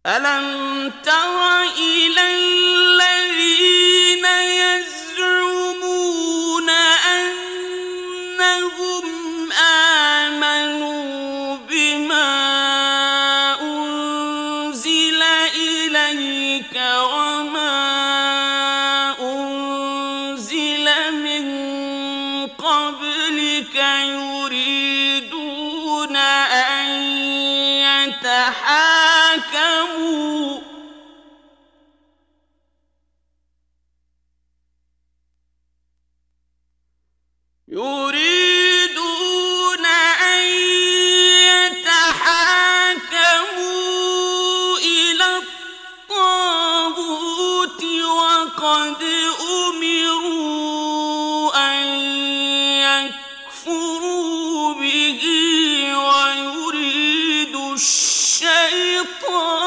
ألم تر إلى الذين يزعمون أنهم آمنوا بما أنزل إليك وما أنزل من قبلك يريدون أن يتحاكموا إلى الطاغوت وقد أمروا أن يكفروا به ويريد الشيطان